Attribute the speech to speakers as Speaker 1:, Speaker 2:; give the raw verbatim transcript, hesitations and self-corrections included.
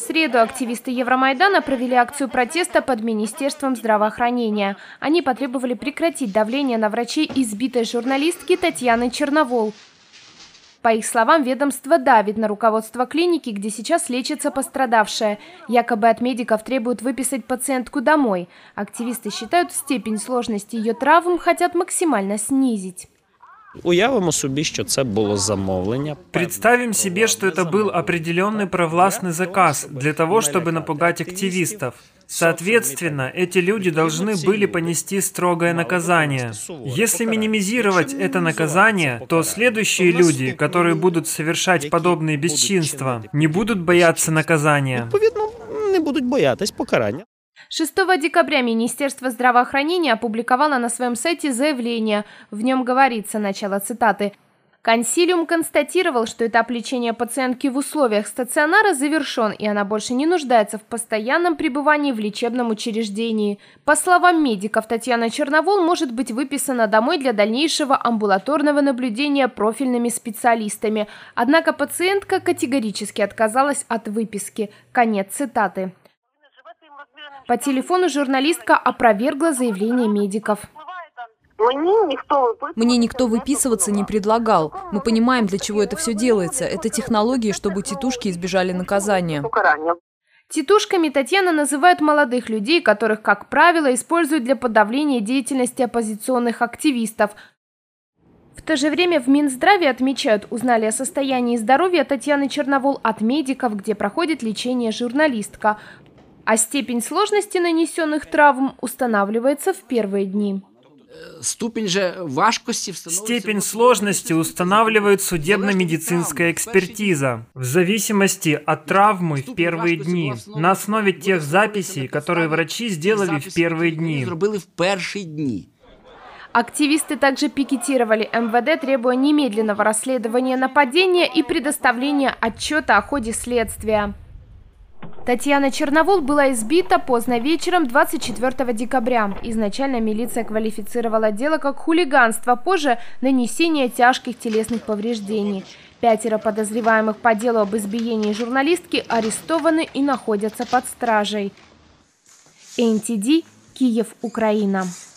Speaker 1: среду активисты Евромайдана провели акцию протеста под Министерством здравоохранения. Они потребовали прекратить давление на врачей избитой журналистки Татьяны Черновол. По их словам, ведомство давит на руководство клиники, где сейчас лечится пострадавшая. Якобы от медиков требуют выписать пациентку домой. Активисты считают, степень сложности ее травм хотят максимально снизить.
Speaker 2: Уявимо собі, що це було замовлення.
Speaker 3: Представим себе, что это был определенный провластный заказ для того, чтобы напугать активистов. Соответственно, эти люди должны были понести строгое наказание. Если минимизировать это наказание, то следующие люди, которые будут совершать подобные бесчинства, не будут бояться наказания.
Speaker 2: Відповідно, не будуть боятись покарання.
Speaker 1: шестого декабря Министерство здравоохранения опубликовало на своем сайте заявление. В нем говорится, начало цитаты: «Консилиум констатировал, что этап лечения пациентки в условиях стационара завершен, и она больше не нуждается в постоянном пребывании в лечебном учреждении. По словам медиков, Татьяна Черновол может быть выписана домой для дальнейшего амбулаторного наблюдения профильными специалистами. Однако пациентка категорически отказалась от выписки». Конец цитаты. По телефону журналистка опровергла заявление медиков.
Speaker 4: Мне никто выписываться не предлагал. Мы понимаем, для чего это все делается. Это технологии, чтобы тетушки избежали наказания.
Speaker 1: Тетушками Татьяна называет молодых людей, которых, как правило, используют для подавления деятельности оппозиционных активистов. В то же время в Минздраве отмечают, узнали о состоянии здоровья Татьяны Черновол от медиков, где проходит лечение журналистка. А степень сложности нанесенных травм устанавливается в первые дни.
Speaker 5: Степень
Speaker 3: сложности устанавливает судебно-медицинская экспертиза в зависимости от травмы в первые дни, на основе тех записей, которые врачи сделали в первые дни.
Speaker 1: Активисты также пикетировали эм вэ дэ, требуя немедленного расследования нападения и предоставления отчета о ходе следствия. Татьяна Черновол была избита поздно вечером двадцать четвёртого декабря. Изначально милиция квалифицировала дело как хулиганство, позже нанесение тяжких телесных повреждений. Пятеро подозреваемых по делу об избиении журналистки арестованы и находятся под стражей. эн ти ди, Киев, Украина.